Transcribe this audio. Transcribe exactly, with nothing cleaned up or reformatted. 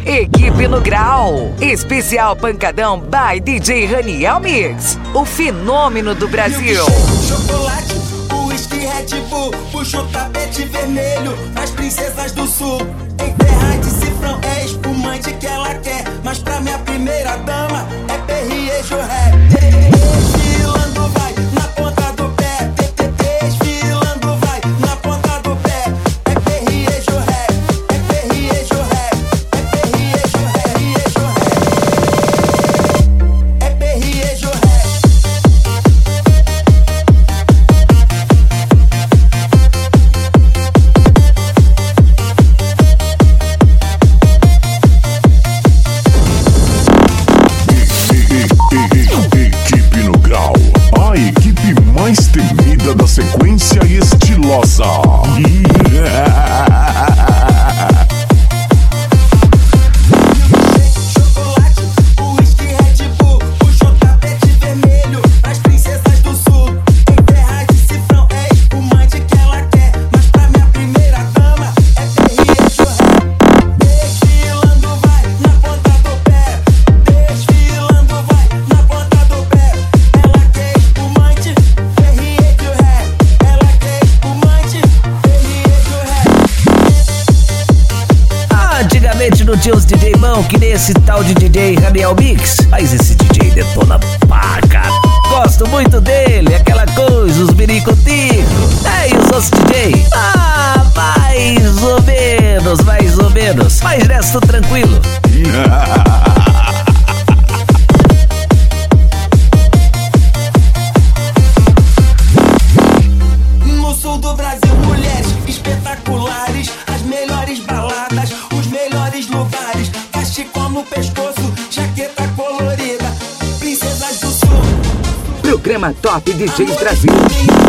Equipe no Grau. Especial Pancadão by D J Raniel Mix. O fenômeno do Brasil. Chocolate, uísque, Red Bull. Puxa o tapete vermelho as princesas do sul. Em terra de cifrão é espumante que ela quer. Mas pra minha primeira dama é Perrier Jorré. Desfilando vai na ponta do pé. Desfilando vai na ponta do pé. É Perrier Jorré. É Perrier Jorré. É Perrier Jorré. É Perrier Jorré. Equipe no Grau, a equipe mais temida da sequência estilosa. Chocolate, uísque, Red Bull. Puxa o tapete vermelho as princesas do sul. Em terra de cifrão é espumante que ela quer. Mas pra minha primeira dama é Perrier Jorré. Desfilando vai na ponta do pé. Desfilando vai na ponta do pé. Ela quer espumante, Perrier Jorré. Ela quer espumante, Perrier Jorré. Antigamente não tinha os D J bom que nem esse tal de D J Raniel Mix, mas esse D J detona pra cara. Gosto muito dele, aquela coisa, os miricoticos. É, e os outros D J? Ah, mais ou menos, mais ou menos. Mas resto tranquilo. No sul do Brasil, mulheres espetaculares, as melhores baladas, os melhores lugares. Cachecol no pescoço, jaqueta colorida, princesas do sul. Programa Top D Js Brasil.